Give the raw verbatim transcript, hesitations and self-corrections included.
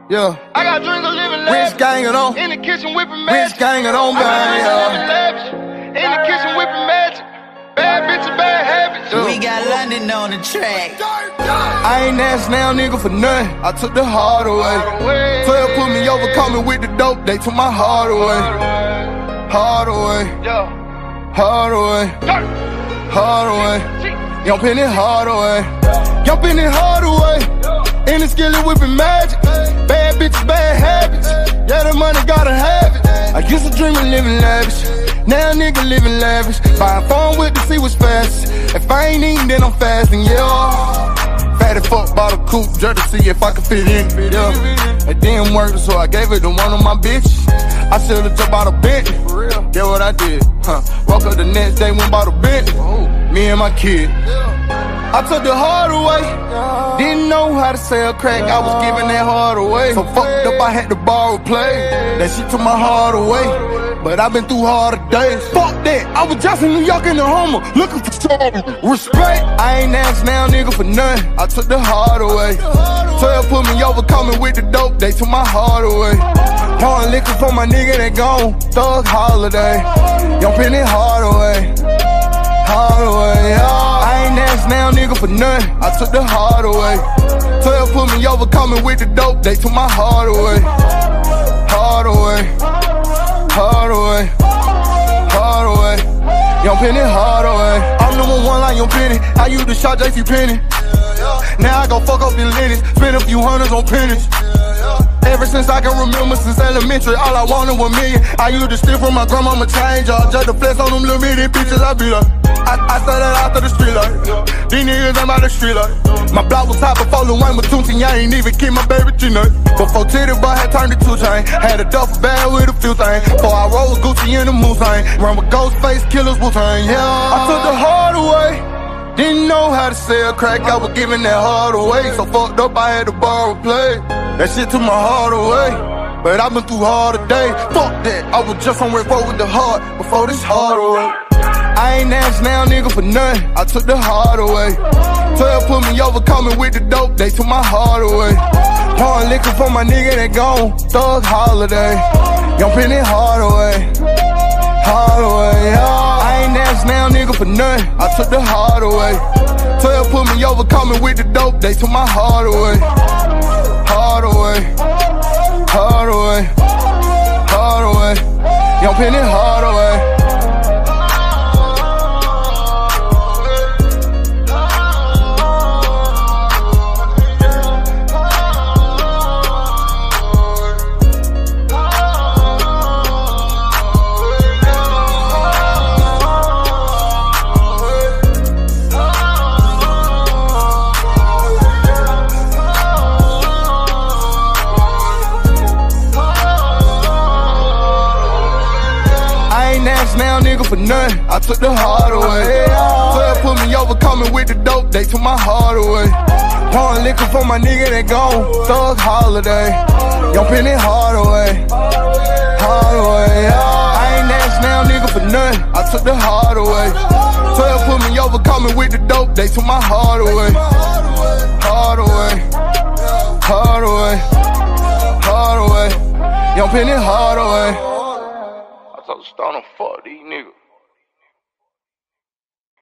Yeah. I got dreams of living Rich gang it on. in the kitchen whipping magic. Rich gang it on, I got dreams of living man. lavish in the kitchen whipping magic. Bad bitches, bad habits. Yeah. We got London on the track. I ain't asked now, nigga, for nothing. I took the heart away. twelve put me over, coming with the dope. They took my heart away. Heart away. Yeah. Heart away. Heart away. Young Penny hard away. Young Penny hard away. In the skillet whipping magic. Bad bitches, bad habits. Yeah, the money gotta have it. I used to dream of living lavish. Now nigga living lavish. Buying phone with to see what's fast. If I ain't eating, then I'm fasting, yeah. Fatty fuck bought a coupe just to see if I could fit in, yeah. It didn't work, so I gave it to one of my bitches. I should've just bought a Bentley. Yeah, what I did, huh? Woke up the next day, went bought a Bentley. Me and my kid. I took the heart away. Didn't know how to sell crack, I was giving that heart away. So fucked up, I had to borrow play. That shit took my heart away. But I've been through harder days. Fuck that, I was just in New York in the Hummer, looking for something. Respect, I ain't asked now, nigga, for nothing. I took the heart away. twelve put me over, coming with the dope. They took my heart away. Pouring liquor for my nigga that gone. Thug holiday. Young Penny hard away. Hard away, yeah. I ain't asked now, nigga, for nothing. I took the heart away. twelve put me over, coming with the dope. They took my heart away. Hard away. Hard away. Hard away. Young Penny hard away. I'm number one like Young Penny. I used to shot J C Penny. Now I go fuck up the ladies. Spend a few hundreds on pennies. Ever since I can remember, since elementary, all I wanted was million. I used to steal from my grandmama change, or just to flex on them little bitty bitches. I be like, I, I started out to the street like, these niggas ain't by the street like. My block was hot before Lil Wayne was Toonsie, I ain't even keep my baby G-Nut. Before Titty Boy had turned to two chain, had a duffel bag with a few things. Before I rolled Gucci in the Moussain, run with Ghostface Killers, Wu-Tang, yeah. I took the heart away. Didn't know how to sell crack, I was giving that heart away. So fucked up, I had to borrow play. That shit took my heart away. But I've been through harder days. Fuck that, I was just somewhere forward with the heart before this heart away. I ain't asked now, nigga, for nothing. I took the heart away. twelve put me over, coming with the dope. They took my heart away. Pouring liquor for my nigga that gone. Thug holiday. Young Penny hard away. Hard away, yeah. I ain't asked now, nigga, for nothing. I took the heart away. twelve put me over, coming with the dope. They took my heart away. Hard away. Hard away. Hard away. Young Penny hard away. Now, nigga, for nothing. I took the heart away. twelve put me over, coming with the dope. They took my heart away. Pouring liquor for my nigga that gone. Thug holiday. Young Penny hard away. Hard away, yeah. I ain't asked now, nigga, for nothing. I took the heart away. twelve put me over, coming with the dope. They took my heart away. Hard away. Hard away. Hard away. Young Penny hard away. I told Stoner, fuck these niggas.